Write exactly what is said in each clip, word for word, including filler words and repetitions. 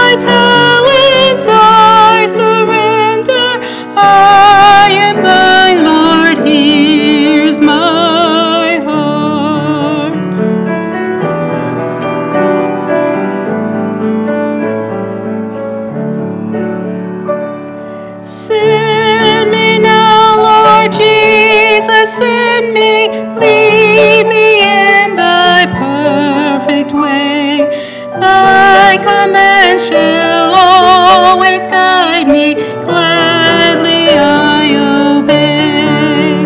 my talents I surrender. I am thine, Lord, here's my heart. Send me now, Lord Jesus, send me, lead me in thy perfect way. Thy command shall always guide me, gladly I obey.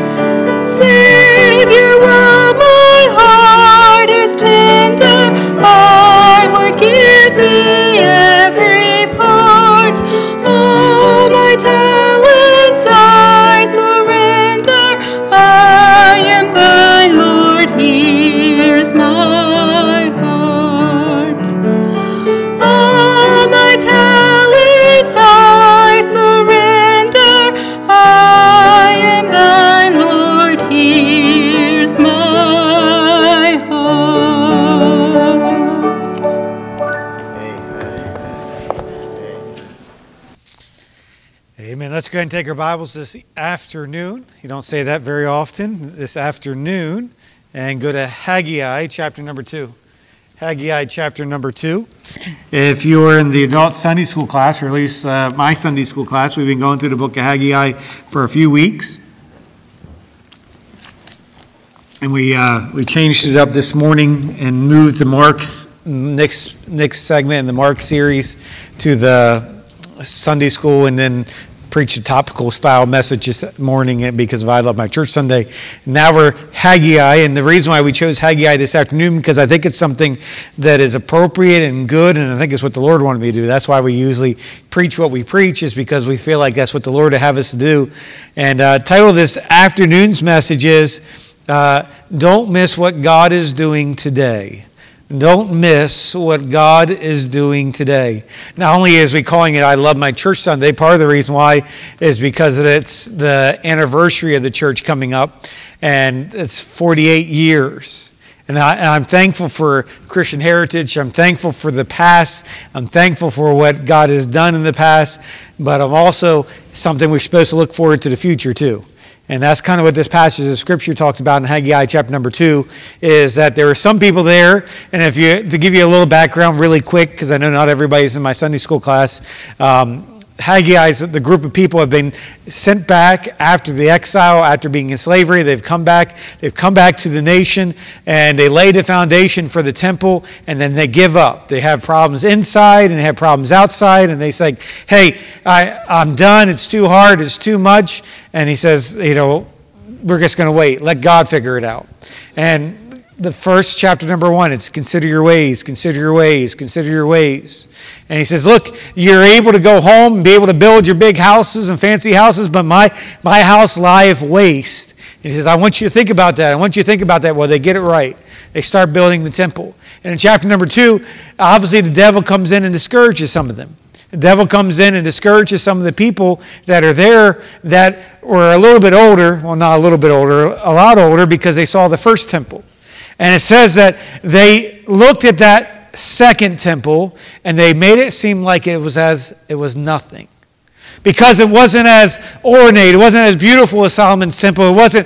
Savior, while my heart is tender, I would give thee every part. All my talents I surrender. I am thine, Lord, here's my heart. All my talents I surrender. I am thine, Lord, here's my heart. Amen. Let's go ahead and take our Bibles this afternoon. You don't say that very often. This afternoon. And go to Haggai chapter number two. Haggai chapter number two. If you are in the adult Sunday school class, or at least uh, my Sunday school class, we've been going through the book of Haggai for a few weeks. And we uh, we changed it up this morning and moved the Mark's next next segment in the Mark series to the Sunday school, and then preach a topical style message this morning because of I Love My Church Sunday. Now we're Haggai, and the reason why we chose Haggai this afternoon, because I think it's something that is appropriate and good, and I think it's what the Lord wanted me to do. That's why we usually preach what we preach, is because we feel like that's what the Lord would have us to do. And uh, title of this afternoon's message is uh, Don't Miss What God is Doing Today. Don't miss what God is doing today. Not only is we calling it I Love My Church Sunday, part of the reason why is because it's the anniversary of the church coming up, and it's forty-eight years. And, I, and I'm thankful for Christian heritage. I'm thankful for the past. I'm thankful for what God has done in the past. But I'm also something we're supposed to look forward to the future too. And that's kind of what this passage of Scripture talks about in Haggai chapter number two, is that there are some people there, and if you to give you a little background really quick, because I know not everybody's in my Sunday school class, um, Haggai, the group of people have been sent back after the exile, after being in slavery. They've come back. They've come back to the nation, and they laid a foundation for the temple, and then they give up. They have problems inside, and they have problems outside, and they say, hey, I, I'm done. It's too hard. It's too much. And he says, you know, we're just going to wait. Let God figure it out. And the first chapter, number one, it's consider your ways, consider your ways, consider your ways. And he says, look, you're able to go home and be able to build your big houses and fancy houses, but my, my house lieth waste. And he says, I want you to think about that. I want you to think about that. Well, they get it right. They start building the temple. And in chapter number two, obviously the devil comes in and discourages some of them. The devil comes in and discourages some of the people that are there that were a little bit older, well, not a little bit older, a lot older, because they saw the first temple. And it says that they looked at that second temple and they made it seem like it was as it was nothing. Because it wasn't as ornate, it wasn't as beautiful as Solomon's temple, it wasn't,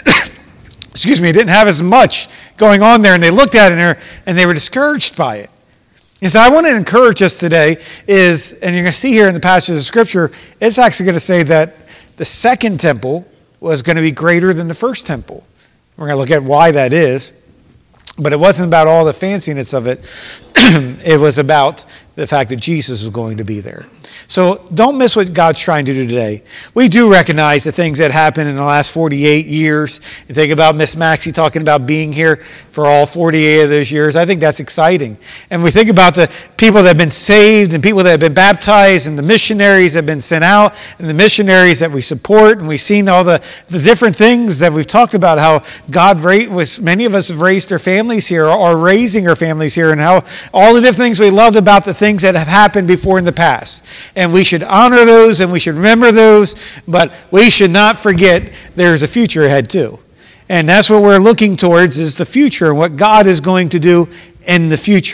excuse me, it didn't have as much going on there. And they looked at it and they were discouraged by it. And so I want to encourage us today is, and you're going to see here in the passage of Scripture, it's actually going to say that the second temple was going to be greater than the first temple. We're going to look at why that is. But it wasn't about all the fanciness of it. It was about the fact that Jesus was going to be there. So don't miss what God's trying to do today. We do recognize the things that happened in the last forty-eight years. You think about Miss Maxie talking about being here for all forty-eight of those years. I think that's exciting. And we think about the people that have been saved and people that have been baptized and the missionaries that have been sent out and the missionaries that we support. And we've seen all the, the different things that we've talked about, how God was, many of us have raised our families here or are raising our families here, and how all the different things we loved about the things that have happened before in the past. And we should honor those and we should remember those, but we should not forget there's a future ahead too. And that's what we're looking towards, is the future and what God is going to do in the future.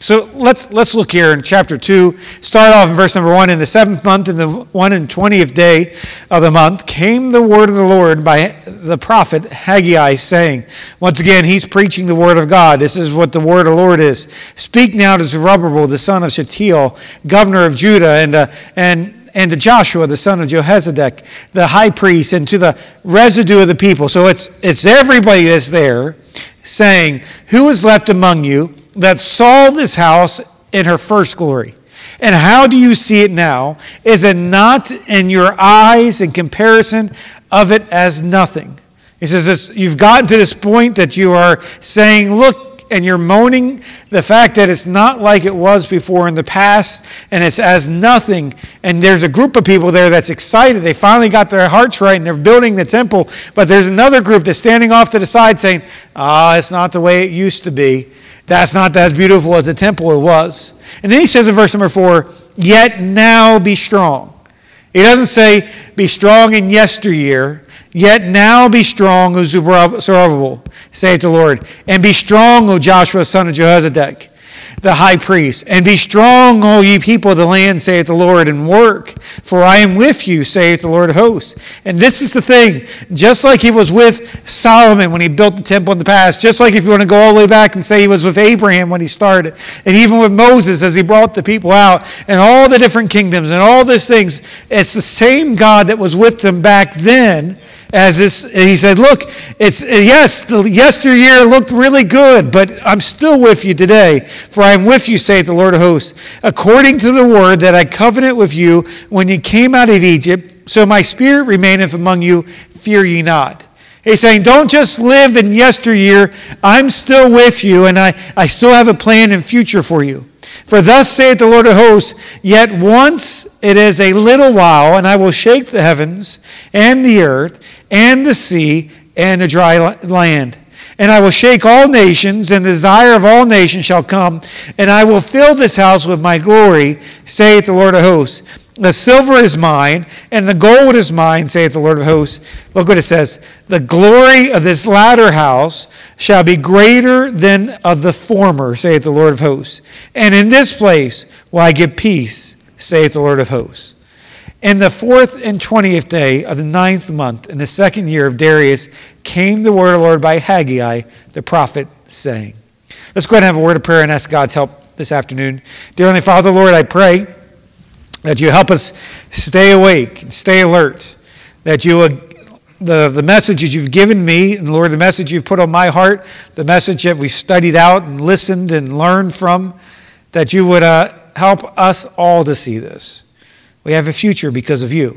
So let's let's look here in chapter two. Start off in verse number one. In the seventh month, in the one and twentieth day of the month, came the word of the Lord by the prophet Haggai, saying, once again, he's preaching the word of God. This is what the word of the Lord is. Speak now to Zerubbabel, the son of Shealtiel, governor of Judah, and uh, and and to Joshua, the son of Jehozadak, the high priest, and to the residue of the people. So it's it's everybody that's there, saying, who is left among you that saw this house in her first glory? And how do you see it now? Is it not in your eyes in comparison of it as nothing? He says, it's, you've gotten to this point that you are saying, look, and you're moaning the fact that it's not like it was before in the past, and it's as nothing. And there's a group of people there that's excited. They finally got their hearts right, and they're building the temple. But there's another group that's standing off to the side saying, ah, it's not the way it used to be. That's not as beautiful as the temple it was. And then he says in verse number four, yet now be strong. He doesn't say, be strong in yesteryear. Yet now be strong, O Zerubbabel, saith the Lord. And be strong, O Joshua, son of Jehozadak, the high priest. And be strong, O ye people of the land, saith the Lord, and work. For I am with you, saith the Lord of hosts. And this is the thing. Just like he was with Solomon when he built the temple in the past. Just like if you want to go all the way back and say he was with Abraham when he started. And even with Moses as he brought the people out. And all the different kingdoms and all these things. It's the same God that was with them back then. As this, he said, look, it's yes, the yesteryear looked really good, but I'm still with you today. For I am with you, saith the Lord of hosts, according to the word that I covenant with you when ye came out of Egypt. So my spirit remaineth among you, fear ye not. He's saying, don't just live in yesteryear. I'm still with you, and I, I still have a plan and future for you. For thus saith the Lord of hosts, yet once it is a little while, and I will shake the heavens and the earth and the sea and the dry land. And I will shake all nations, and the desire of all nations shall come, and I will fill this house with my glory, saith the Lord of hosts. The silver is mine, and the gold is mine, saith the Lord of hosts. Look what it says. The glory of this latter house shall be greater than of the former, saith the Lord of hosts. And in this place will I give peace, saith the Lord of hosts. In the fourth and twentieth day of the ninth month, in the second year of Darius, came the word of the Lord by Haggai, the prophet, saying. Let's go ahead and have a word of prayer and ask God's help this afternoon. Dear Heavenly Father, Lord, I pray that you help us stay awake and stay alert. That you, the, the message that you've given me, and Lord, the message you've put on my heart, the message that we studied out and listened and learned from, that you would uh, help us all to see this. We have a future because of you.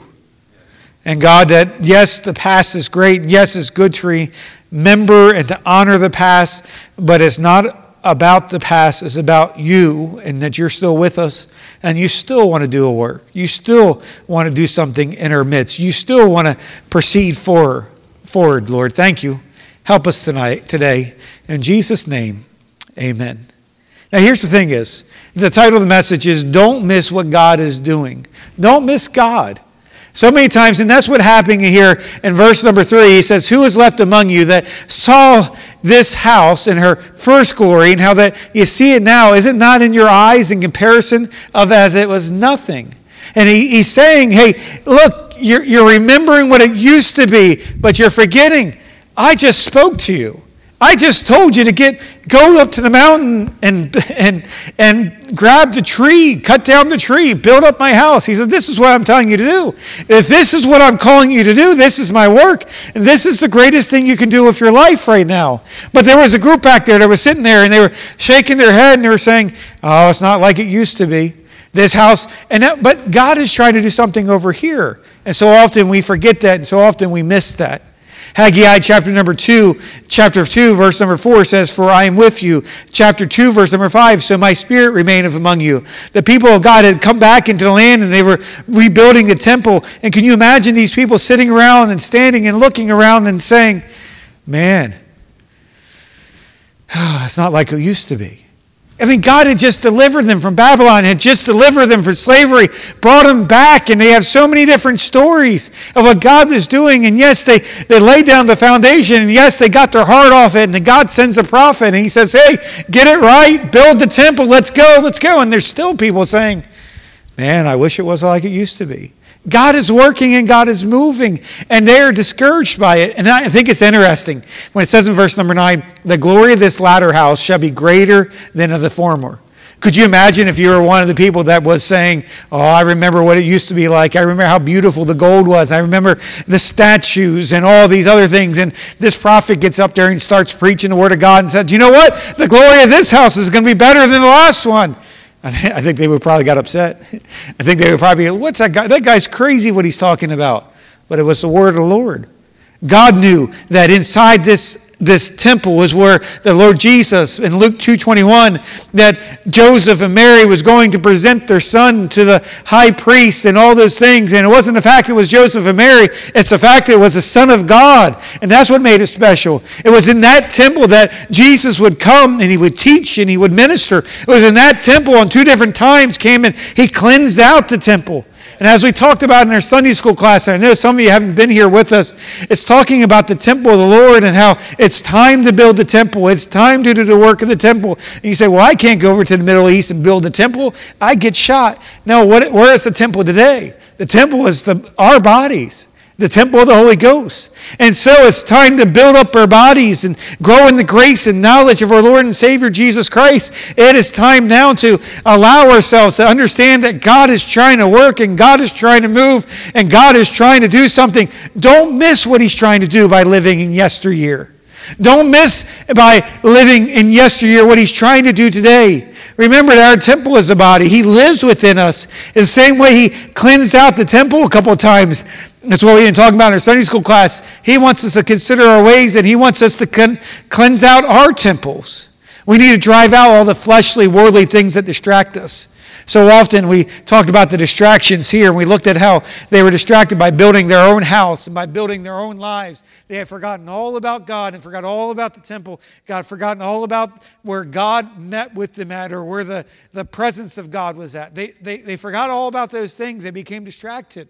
And God, that yes, the past is great. Yes, it's good to remember and to honor the past, but it's not about the past, it's about you, and that you're still with us, and you still want to do a work. You still want to do something in our midst. You still want to proceed forward, forward, Lord. Thank you. Help us tonight, today. In Jesus' name, amen. Now here's the thing is, the title of the message is, don't miss what God is doing. Don't miss God. So many times, and that's what happened here in verse number three. He says, who is left among you that saw this house in her first glory, and how that you see it now? Is it not in your eyes in comparison of as it was nothing? And he, he's saying, hey, look, you're, you're remembering what it used to be, but you're forgetting. I just spoke to you. I just told you to get go up to the mountain and and and grab the tree, cut down the tree, build up my house. He said, this is what I'm telling you to do. If this is what I'm calling you to do, this is my work. And this is the greatest thing you can do with your life right now. But there was a group back there that was sitting there, and they were shaking their head, and they were saying, oh, it's not like it used to be. This house, and that, but God is trying to do something over here. And so often we forget that, and so often we miss that. Haggai chapter number two, chapter two, verse number four says, for I am with you. Chapter two, verse number five, so my spirit remaineth among you. The people of God had come back into the land, and they were rebuilding the temple. And can you imagine these people sitting around and standing and looking around and saying, man, it's not like it used to be. I mean, God had just delivered them from Babylon, had just delivered them from slavery, brought them back, and they have so many different stories of what God was doing. And yes, they, they laid down the foundation, and yes, they got their heart off it, and then God sends a prophet, and he says, hey, get it right, build the temple, let's go, let's go. And there's still people saying, man, I wish it was like it used to be. God is working and God is moving, and they're discouraged by it. And I think it's interesting when it says in verse number nine, the glory of this latter house shall be greater than of the former. Could you imagine if you were one of the people that was saying, oh, I remember what it used to be like. I remember how beautiful the gold was. I remember the statues and all these other things. And this prophet gets up there and starts preaching the word of God and says, you know what? The glory of this house is going to be better than the last one. I think they would probably got upset. I think they would probably, what's that guy? That guy's crazy what he's talking about. But it was the word of the Lord. God knew that inside this, this temple was where the Lord Jesus, in Luke two twenty-one, that Joseph and Mary was going to present their son to the high priest and all those things. And it wasn't the fact it was Joseph and Mary. It's the fact that it was the Son of God. And that's what made it special. It was in that temple that Jesus would come and he would teach and he would minister. It was in that temple on two different times came and he cleansed out the temple. And as we talked about in our Sunday school class, and I know some of you haven't been here with us, it's talking about the temple of the Lord and how it's time to build the temple. It's time to do the work of the temple. And you say, well, I can't go over to the Middle East and build the temple. I get shot. No, what, where is the temple today? The temple is the, our bodies. The temple of the Holy Ghost. And so it's time to build up our bodies and grow in the grace and knowledge of our Lord and Savior Jesus Christ. It is time now to allow ourselves to understand that God is trying to work and God is trying to move and God is trying to do something. Don't miss what he's trying to do by living in yesteryear. Don't miss by living in yesteryear what he's trying to do today. Remember that our temple is the body. He lives within us. In the same way he cleansed out the temple a couple of times. That's what we've been talking about in our Sunday school class. He wants us to consider our ways and he wants us to con- cleanse out our temples. We need to drive out all the fleshly, worldly things that distract us. So often we talked about the distractions here, and we looked at how they were distracted by building their own house and by building their own lives. They had forgotten all about God and forgot all about the temple. God forgotten all about where God met with them at, or where the, the presence of God was at. They, they, they forgot all about those things. They became distracted,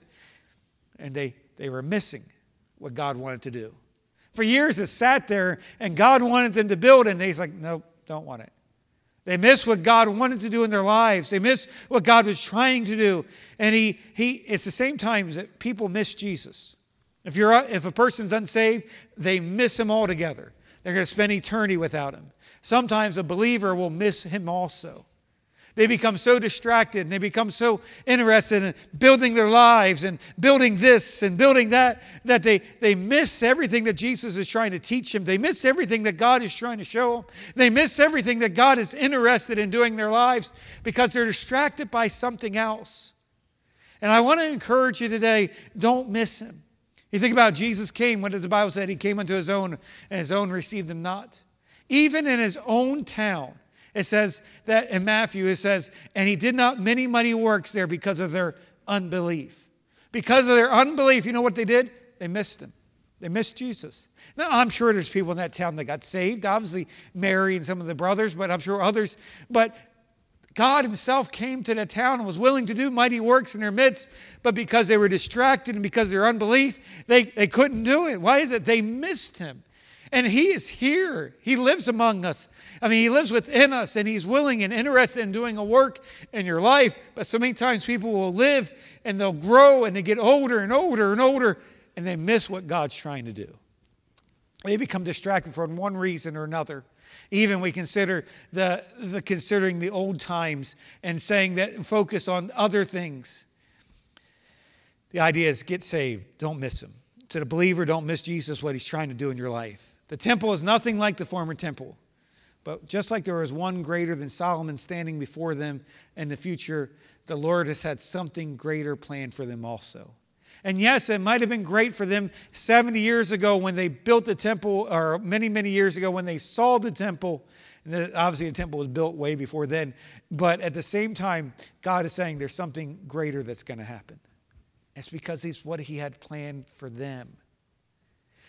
and they, they were missing what God wanted to do. For years it sat there, and God wanted them to build, and they's like, nope, don't want it. They missed what God wanted to do in their lives. They missed what God was trying to do. And he, he, it's the same time that people miss Jesus. If, you're, if a person's unsaved, they miss him altogether. They're going to spend eternity without him. Sometimes a believer will miss him also. They become so distracted and they become so interested in building their lives and building this and building that, that they, they miss everything that Jesus is trying to teach them. They miss everything that God is trying to show them. They miss everything that God is interested in doing in their lives because they're distracted by something else. And I want to encourage you today, don't miss him. You think about Jesus came, what did the Bible say? He came unto his own, and his own received him not. Even in his own town. It says that in Matthew, it says, and he did not many mighty works there because of their unbelief. Because of their unbelief, you know what they did? They missed him. They missed Jesus. Now, I'm sure there's people in that town that got saved. Obviously, Mary and some of the brothers, but I'm sure others. But God himself came to that town and was willing to do mighty works in their midst. But because they were distracted and because of their unbelief, they, they couldn't do it. Why is it? They missed him. And he is here. He lives among us. I mean, he lives within us, and he's willing and interested in doing a work in your life. But so many times people will live, and they'll grow, and they get older and older and older, and they miss what God's trying to do. They become distracted for one reason or another. Even we consider the, the considering the old times and saying that focus on other things. The idea is get saved. Don't miss him. To the believer, don't miss Jesus, what he's trying to do in your life. The temple is nothing like the former temple. But just like there was one greater than Solomon standing before them in the future, the Lord has had something greater planned for them also. And yes, it might have been great for them seventy years ago when they built the temple, or many, many years ago when they saw the temple. And obviously the temple was built way before then. But at the same time, God is saying there's something greater that's going to happen. It's because it's what he had planned for them.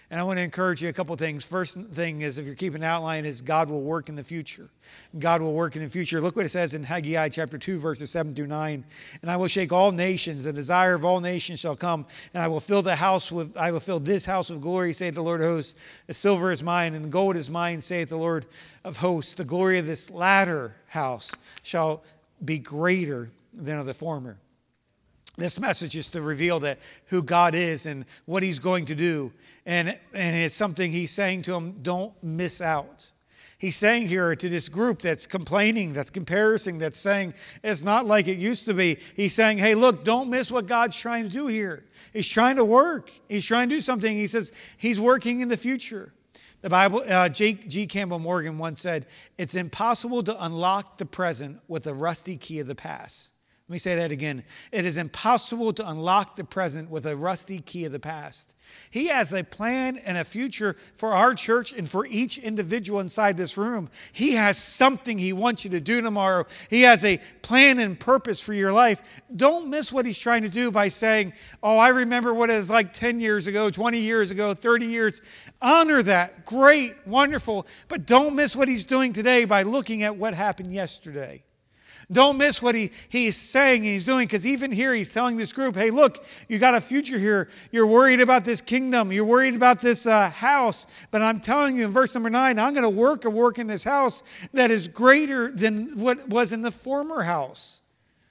And I want to encourage you a couple things. First thing is, if you're keeping an outline, is God will work in the future. God will work in the future. Look what it says in Haggai chapter two, verses seven through nine. And I will shake all nations. The desire of all nations shall come. And I will fill the house with, I will fill this house with glory, saith the Lord of hosts. The silver is mine, and the gold is mine, saith the Lord of hosts. The glory of this latter house shall be greater than of the former. This message is to reveal that who God is and what he's going to do. And, and it's something he's saying to them, don't miss out. He's saying here to this group that's complaining, that's comparing, that's saying it's not like it used to be. He's saying, hey, look, don't miss what God's trying to do here. He's trying to work. He's trying to do something. He says he's working in the future. The Bible, uh, J. G. Campbell Morgan once said, it's impossible to unlock the present with a rusty key of the past. Let me say that again. It is impossible to unlock the present with a rusty key of the past. He has a plan and a future for our church and for each individual inside this room. He has something he wants you to do tomorrow. He has a plan and purpose for your life. Don't miss what he's trying to do by saying, oh, I remember what it was like ten years ago, twenty years ago, thirty years. Honor that. Great, wonderful. But don't miss what he's doing today by looking at what happened yesterday. Don't miss what he, he's saying and he's doing, because even here he's telling this group, hey, look, you got a future here. You're worried about this kingdom. You're worried about this uh, house. But I'm telling you in verse number nine, I'm going to work a work in this house that is greater than what was in the former house.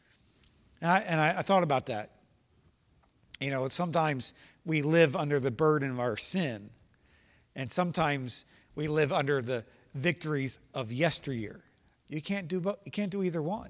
And I, and I, I thought about that. You know, sometimes we live under the burden of our sin. And sometimes we live under the victories of yesteryear. You can't do both. You can't do either one.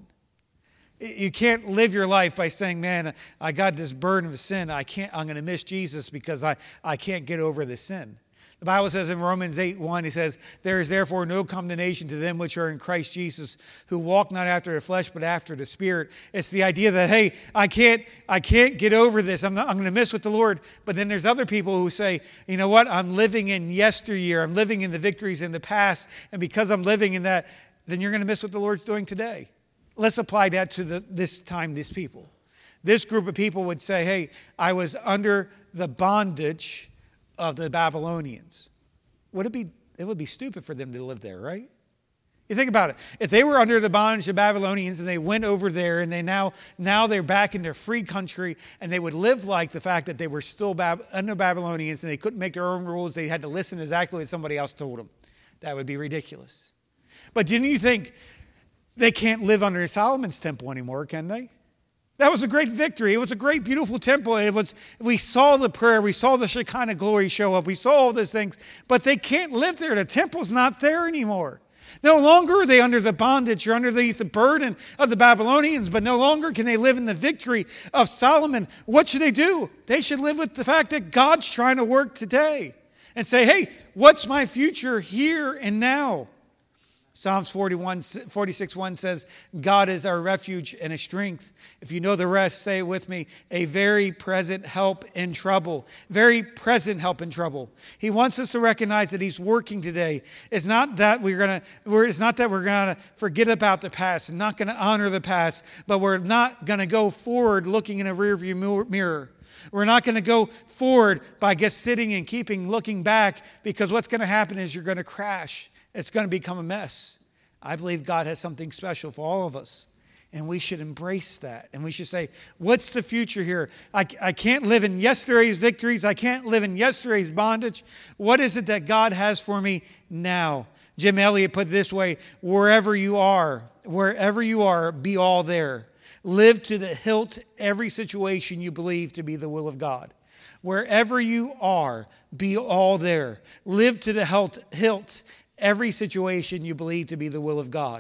You can't live your life by saying, man, I got this burden of sin. I can't, I'm going to miss Jesus because I, I can't get over the sin. The Bible says in Romans eight one, he says, there is therefore no condemnation to them which are in Christ Jesus, who walk not after the flesh, but after the Spirit. It's the idea that, hey, I can't, I can't get over this. I'm not, I'm going to miss with the Lord. But then there's other people who say, you know what? I'm living in yesteryear. I'm living in the victories in the past. And because I'm living in that, then you're going to miss what the Lord's doing today. Let's apply that to the, this time, these people. This group of people would say, hey, I was under the bondage of the Babylonians. Would it be, it would be stupid for them to live there, right? You think about it. If they were under the bondage of Babylonians and they went over there and they now, now they're back in their free country, and they would live like the fact that they were still Bab- under Babylonians and they couldn't make their own rules. They had to listen exactly what somebody else told them. That would be ridiculous. But didn't you think they can't live under Solomon's temple anymore, can they? That was a great victory. It was a great, beautiful temple. It was. We saw the prayer. We saw the Shekinah glory show up. We saw all those things. But they can't live there. The temple's not there anymore. No longer are they under the bondage or underneath the burden of the Babylonians, but no longer can they live in the victory of Solomon. What should they do? They should live with the fact that God's trying to work today and say, hey, what's my future here and now? Psalms forty-one, forty-six one says, God is our refuge and a strength. If you know the rest, say it with me. A very present help in trouble. Very present help in trouble. He wants us to recognize that he's working today. It's not that we're going to, it's not that we're going to forget about the past and not going to honor the past, but we're not going to go forward looking in a rearview mirror. We're not going to go forward by just sitting and keeping looking back, because what's going to happen is you're going to crash. It's going to become a mess. I believe God has something special for all of us. And we should embrace that. And we should say, what's the future here? I, I can't live in yesterday's victories. I can't live in yesterday's bondage. What is it that God has for me now? Jim Elliot put it this way, wherever you are, wherever you are, be all there. Live to the hilt every situation you believe to be the will of God. Wherever you are, be all there. Live to the hilt, hilt every situation you believe to be the will of God.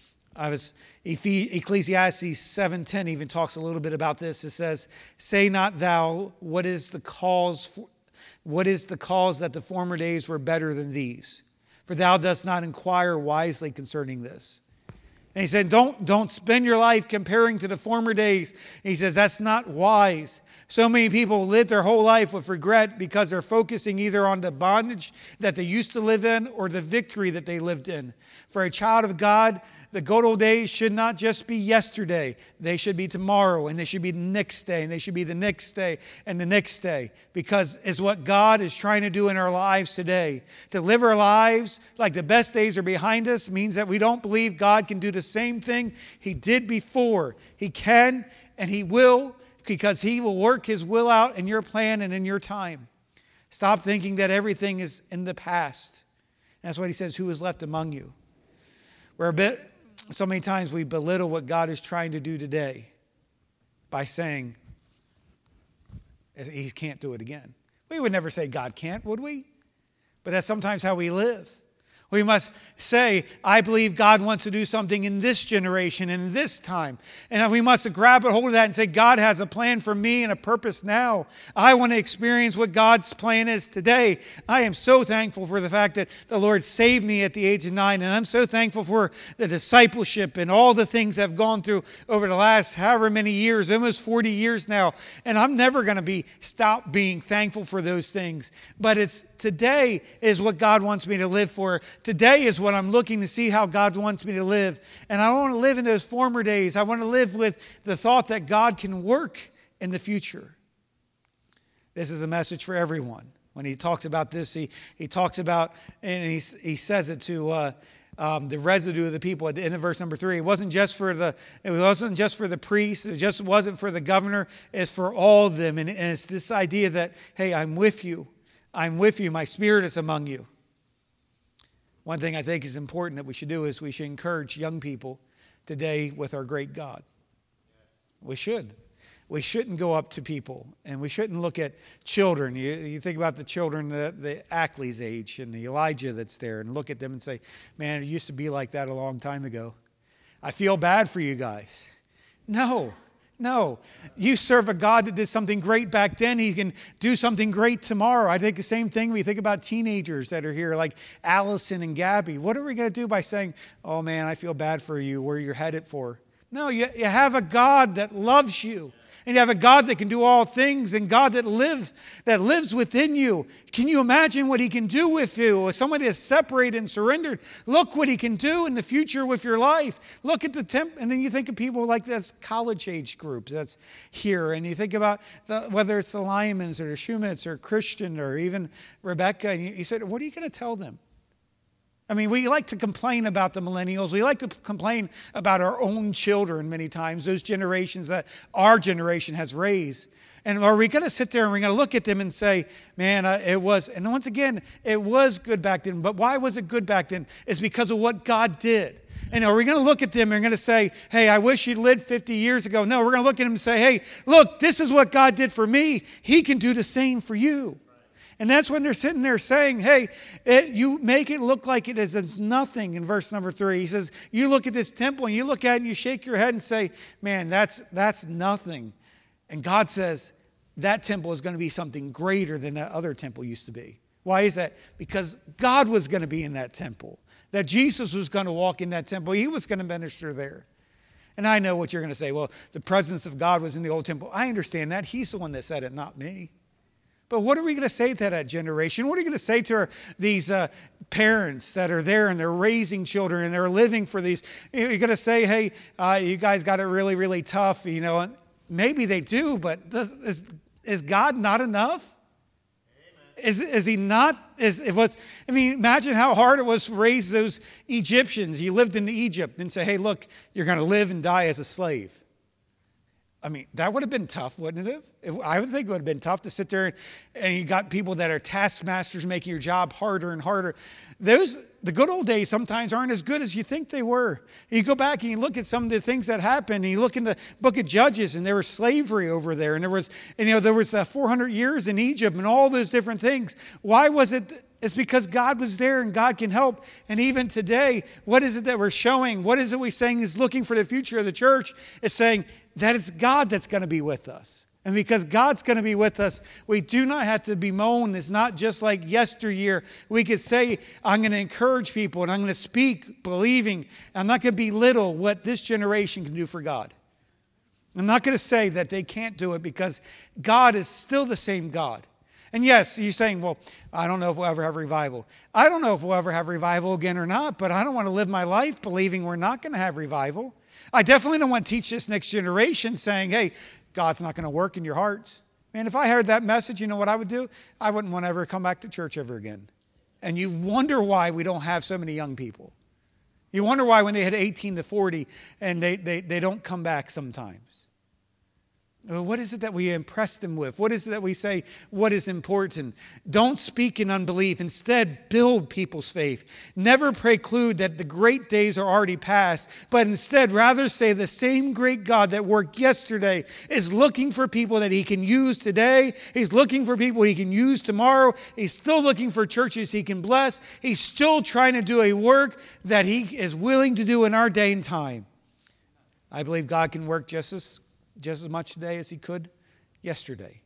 I was Ecclesiastes seven ten even talks a little bit about this. It says, "Say not thou, what is the cause for, what is the cause that the former days were better than these? For thou dost not inquire wisely concerning this." And he said, don't, don't spend your life comparing to the former days. And he says, that's not wise. So many people live their whole life with regret because they're focusing either on the bondage that they used to live in or the victory that they lived in. For a child of God, the good old days should not just be yesterday. They should be tomorrow, and they should be the next day, and they should be the next day, and the next day. Because it's what God is trying to do in our lives today. To live our lives like the best days are behind us means that we don't believe God can do the same thing He did before. He can, and He will, because He will work His will out in your plan and in your time. Stop thinking that everything is in the past. That's what He says, who is left among you? We're a bit, so many times we belittle what God is trying to do today by saying He can't do it again. We would never say God can't, would we? But that's sometimes how we live. We must say, I believe God wants to do something in this generation, in this time. And we must grab a hold of that and say, God has a plan for me and a purpose now. I want to experience what God's plan is today. I am so thankful for the fact that the Lord saved me at the age of nine. And I'm so thankful for the discipleship and all the things I've gone through over the last however many years, almost forty years now. And I'm never going to be stop being thankful for those things. But it's today is what God wants me to live for. Today is what I'm looking to see how God wants me to live. And I don't want to live in those former days. I want to live with the thought that God can work in the future. This is a message for everyone. When he talks about this, he, he talks about, and he, he says it to uh, um, the residue of the people at the end of verse number three. It wasn't just for the, it wasn't just for the priests. It just wasn't for the governor. It's for all of them. And, and it's this idea that, hey, I'm with you. I'm with you. My spirit is among you. One thing I think is important that we should do is we should encourage young people today with our great God. We should. We shouldn't go up to people, and we shouldn't look at children. You, you think about the children, the, the Ackley's age and the Elijah that's there, and look at them and say, man, it used to be like that a long time ago. I feel bad for you guys. No. No, you serve a God that did something great back then. He can do something great tomorrow. I think the same thing we think about teenagers that are here like Allison and Gabby. What are we going to do by saying, oh man, I feel bad for you, where you're headed for? No, you, you have a God that loves you. And you have a God that can do all things, and God that live that lives within you. Can you imagine what He can do with you? As somebody that's separated and surrendered, look what He can do in the future with your life. Look at the temp, and then you think of people like this college age group that's here, and you think about the, whether it's the Lymans or the Schumets or Christian or even Rebecca, and you, you said, what are you going to tell them? I mean, we like to complain about the millennials. We like to complain about our own children many times, those generations that our generation has raised. And are we going to sit there and we're going to look at them and say, man, uh, it was, and once again, it was good back then. But why was it good back then? It's because of what God did. And are we going to look at them and we're going to say, hey, I wish you'd lived fifty years ago? No, we're going to look at them and say, hey, look, this is what God did for me. He can do the same for you. And that's when they're sitting there saying, hey, it, you make it look like it is it's nothing in verse number three. He says, you look at this temple and you look at it and you shake your head and say, man, that's that's nothing. And God says, that temple is going to be something greater than that other temple used to be. Why is that? Because God was going to be in that temple. That Jesus was going to walk in that temple. He was going to minister there. And I know what you're going to say. Well, the presence of God was in the old temple. I understand that. He's the one that said it, not me. But what are we going to say to that generation? What are you going to say to our, these uh, parents that are there and they're raising children and they're living for these? You're going to say, hey, uh, you guys got it really, really tough. You know, maybe they do, but does, is, is God not enough? Amen. Is, is he not? Is, it was, I mean, imagine how hard it was to raise those Egyptians. You lived in Egypt and say, hey, look, you're going to live and die as a slave. I mean, that would have been tough, wouldn't it have? If, I would think it would have been tough to sit there and, and you got people that are taskmasters making your job harder and harder. Those, the good old days sometimes aren't as good as you think they were. You go back and you look at some of the things that happened. And you look in the book of Judges and there was slavery over there. And there was, and, you know, there was uh, four hundred years in Egypt and all those different things. Why was it? It's because God was there and God can help. And even today, what is it that we're showing? What is it we're saying is looking for the future of the church? It's saying that it's God that's going to be with us. And because God's going to be with us, we do not have to bemoan. It's not just like yesteryear. We could say, I'm going to encourage people and I'm going to speak believing. I'm not going to belittle what this generation can do for God. I'm not going to say that they can't do it because God is still the same God. And yes, you're saying, well, I don't know if we'll ever have revival. I don't know if we'll ever have revival again or not, but I don't want to live my life believing we're not going to have revival. I definitely don't want to teach this next generation saying, hey, God's not going to work in your hearts. Man, if I heard that message, you know what I would do? I wouldn't want to ever come back to church ever again. And you wonder why we don't have so many young people. You wonder why when they hit eighteen to forty and they, they, they don't come back sometimes. What is it that we impress them with? What is it that we say, what is important? Don't speak in unbelief. Instead, build people's faith. Never preclude that the great days are already past, but instead rather say the same great God that worked yesterday is looking for people that he can use today. He's looking for people he can use tomorrow. He's still looking for churches he can bless. He's still trying to do a work that he is willing to do in our day and time. I believe God can work just as just as much today as he could yesterday.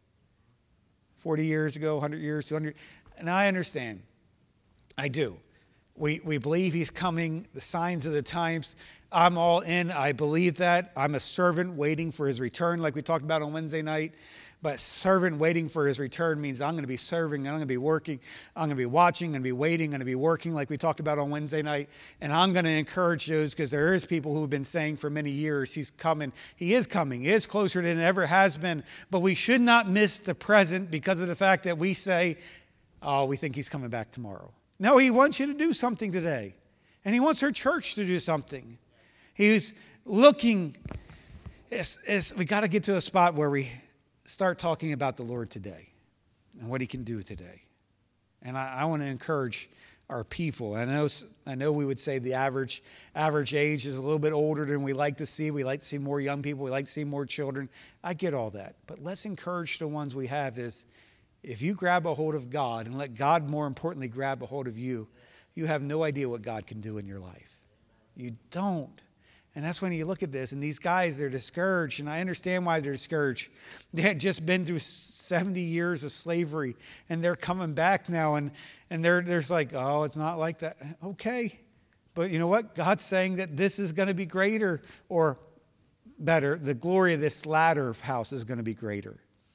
forty years ago, one hundred years, two hundred. And I understand. I do. We, we believe he's coming. The signs of the times. I'm all in. I believe that. I'm a servant waiting for his return, like we talked about on Wednesday night. But servant waiting for his return means I'm going to be serving, and I'm going to be working, I'm going to be watching, I'm going to be waiting, I'm going to be working like we talked about on Wednesday night. And I'm going to encourage those because there is people who have been saying for many years he's coming. He is coming. He is closer than it ever has been. But we should not miss the present because of the fact that we say, oh, we think he's coming back tomorrow. No, he wants you to do something today. And he wants our church to do something. He's looking. It's, it's, we got to get to a spot where we start talking about the Lord today and what he can do today. And I, I want to encourage our people. I know, I know we would say the average average age is a little bit older than we like to see. We like to see more young people. We like to see more children. I get all that. But let's encourage the ones we have is if you grab a hold of God and let God more importantly grab a hold of you, you have no idea what God can do in your life. You don't. And that's when you look at this, and these guys, they're discouraged, and I understand why they're discouraged. They had just been through seventy years of slavery, and they're coming back now, and, and they're, there's like, oh, it's not like that. Okay. But you know what? God's saying that this is going to be greater, or better, the glory of this latter house is going to be greater.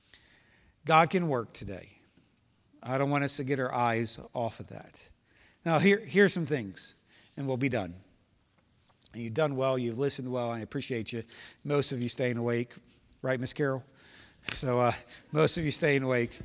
God can work today. I don't want us to get our eyes off of that. Now, here, here's some things, and we'll be done. And you've done well. You've listened well. I appreciate you. Most of you staying awake. Right, Miss Carol? So uh, most of you staying awake.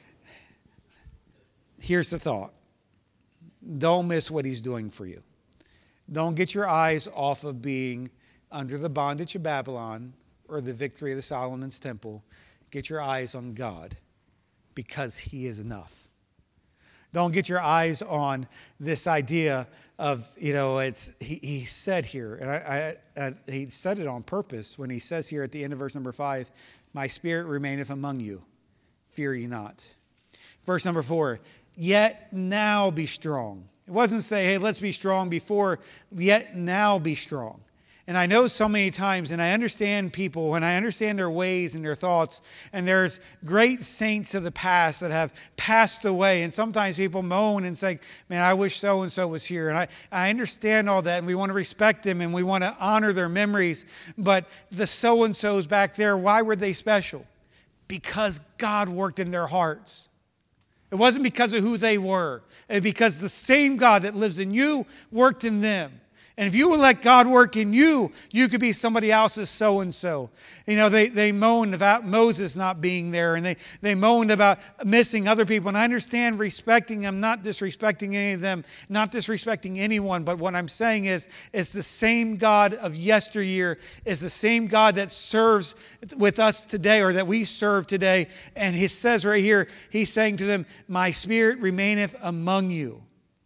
Here's the thought. Don't miss what he's doing for you. Don't get your eyes off of being under the bondage of Babylon or the victory of the Solomon's temple. Get your eyes on God because he is enough. Don't get your eyes on this idea of, you know, it's he, he said here, and I, I, I, he said it on purpose when he says here at the end of verse number five, my spirit remaineth among you, fear ye not. Verse number four, yet now be strong. It wasn't say, hey, let's be strong before, yet now be strong. And I know so many times, and I understand people, and I understand their ways and their thoughts, and there's great saints of the past that have passed away, and sometimes people moan and say, man, I wish so-and-so was here, and I, I understand all that, and we want to respect them, and we want to honor their memories, but the so-and-sos back there, why were they special? Because God worked in their hearts. It wasn't because of who they were. It was because the same God that lives in you worked in them. And if you would let God work in you, you could be somebody else's so-and-so. You know, they, they moaned about Moses not being there, and they, they moaned about missing other people. And I understand respecting them, not disrespecting any of them, not disrespecting anyone. But what I'm saying is, it's the same God of yesteryear, is the same God that serves with us today, or that we serve today. And he says right here, he's saying to them, my spirit remaineth among you.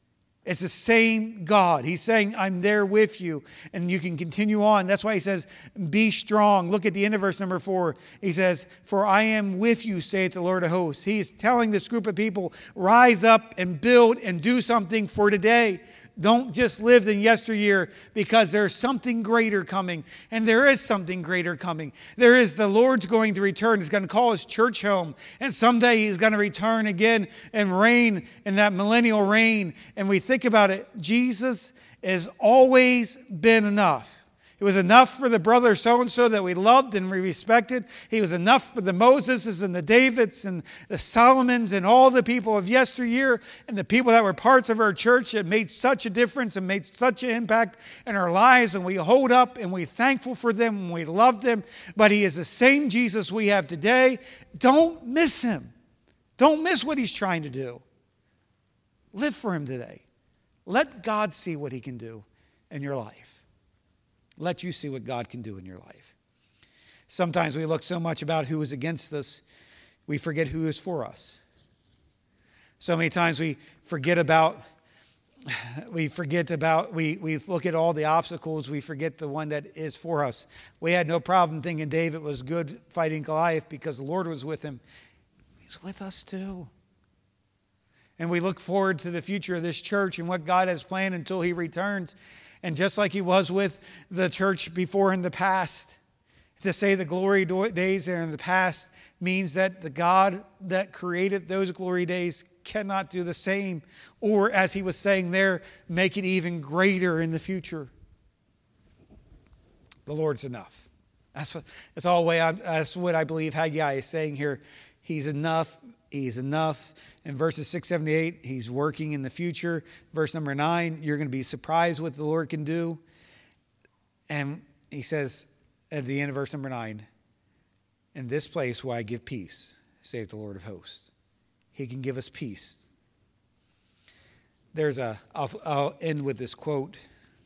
It's the same God. He's saying, I'm there with you. And you can continue on. That's why he says, be strong. Look at the end of verse number four. He says, for I am with you, saith the Lord of hosts. He is telling this group of people, rise up and build and do something for today. Don't just live in yesteryear, because there's something greater coming. And there is something greater coming. There is the Lord's going to return. He's going to call his church home. And someday he's going to return again and reign in that millennial reign. And we think about it, Jesus has always been enough. It was enough for the brother so-and-so that we loved and we respected. He was enough for the Moseses and the Davids and the Solomons and all the people of yesteryear and the people that were parts of our church that made such a difference and made such an impact in our lives. And we hold up and we're thankful for them and we love them. But he is the same Jesus we have today. Don't miss him. Don't miss what he's trying to do. Live for him today. Let God see what he can do in your life. Let you see what God can do in your life. Sometimes we look so much about who is against us, we forget who is for us. So many times we forget about, we forget about, we, we look at all the obstacles, we forget the one that is for us. We had no problem thinking David was good fighting Goliath because the Lord was with him. He's with us too. And we look forward to the future of this church and what God has planned until he returns. And just like he was with the church before in the past, to say the glory days are in the past means that the God that created those glory days cannot do the same. Or as he was saying there, make it even greater in the future. The Lord's enough. That's, that's, all way I, that's what I believe Haggai is saying here. He's enough. He's enough. In verses six, seven, eight, he's working in the future. Verse number nine, you're going to be surprised what the Lord can do. And he says at the end of verse number nine, in this place will I give peace, saith the Lord of hosts. He can give us peace. There's a, I'll, I'll end with this quote.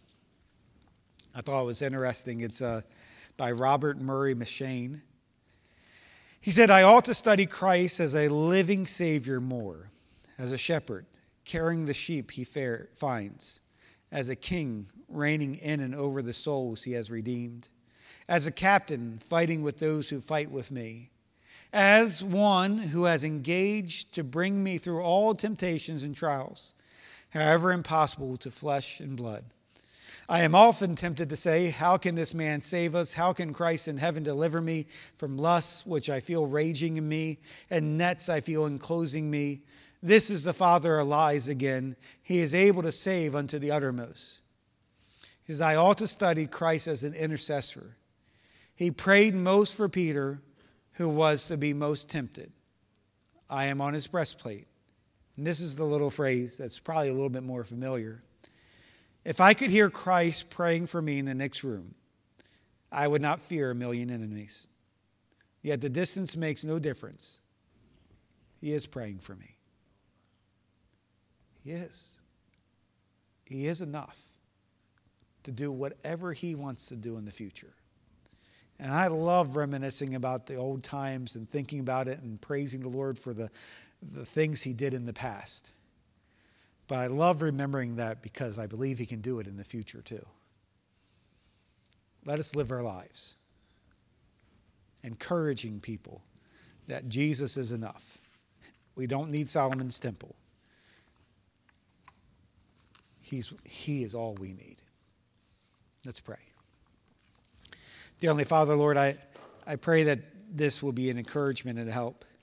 I thought it was interesting. It's uh, by Robert Murray M'Cheyne. He said, I ought to study Christ as a living Savior more, as a shepherd, carrying the sheep he fair, finds, as a king, reigning in and over the souls he has redeemed, as a captain, fighting with those who fight with me, as one who has engaged to bring me through all temptations and trials, however impossible to flesh and blood. I am often tempted to say, how can this man save us? How can Christ in heaven deliver me from lusts which I feel raging in me and nets I feel enclosing me? This is the father of lies again. He is able to save unto the uttermost. He says, I ought to study Christ as an intercessor. He prayed most for Peter, who was to be most tempted. I am on his breastplate. And this is the little phrase that's probably a little bit more familiar. If I could hear Christ praying for me in the next room, I would not fear a million enemies. Yet the distance makes no difference. He is praying for me. He is. He is enough to do whatever he wants to do in the future. And I love reminiscing about the old times and thinking about it and praising the Lord for the, the things he did in the past. But I love remembering that because I believe he can do it in the future too. Let us live our lives encouraging people that Jesus is enough. We don't need Solomon's temple. He's, he is all we need. Let's pray. Dear Heavenly Father, Lord, I, I pray that this will be an encouragement and a help.